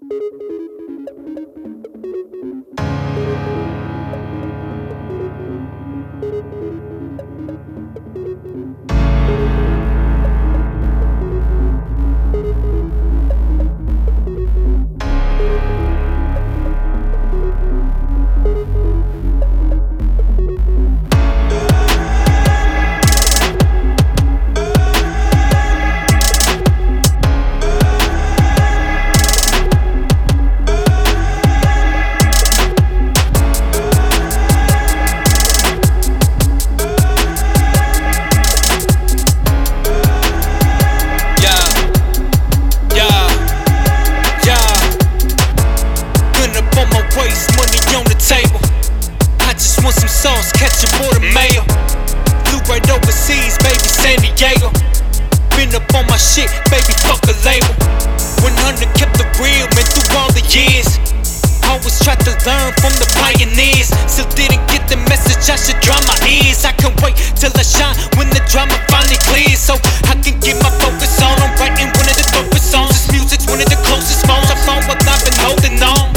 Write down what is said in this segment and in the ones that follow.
Sauce, ketchup or the mayo. Flew right overseas, baby, San Diego. Been up on my shit, baby, fuck a label. 100 kept the real, man, through all the years. Always tried to learn from the pioneers. Still didn't get the message, I should dry my ears. I can wait till I shine when the drama finally clears, so I can get my focus on. I'm writing one of the dopest songs. This music's one of the closest phones I found while I've been holding on.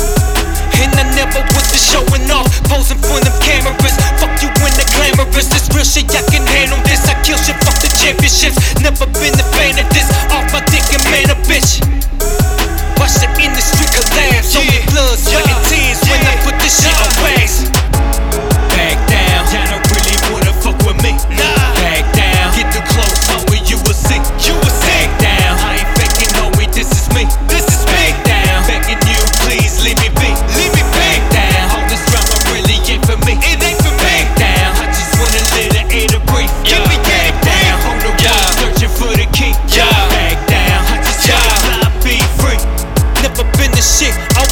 And I never was just showing off, posing for them cameras. Fuck you when they're glamorous. This real shit, I can handle this. I kill shit, fuck the championships. Never been a fan of this. Off my dick and man a bitch. Watch the industry collapse. Only blood, sweat and tears when I put this shit on wax. Back down, y'all don't really wanna fuck with me. Nah. Back down, get too close, homie, you will see. You will see. Back down, I ain't faking, homie, this is me. This is me. Back down, begging you, please leave me be. Leave me back down. All this drama really ain't for me. It ain't for me. Back down, I just wanna let the air to breathe. Give me back down. On the road, searching for the key. Back down, I just wanna fly, be free. Never been the shit.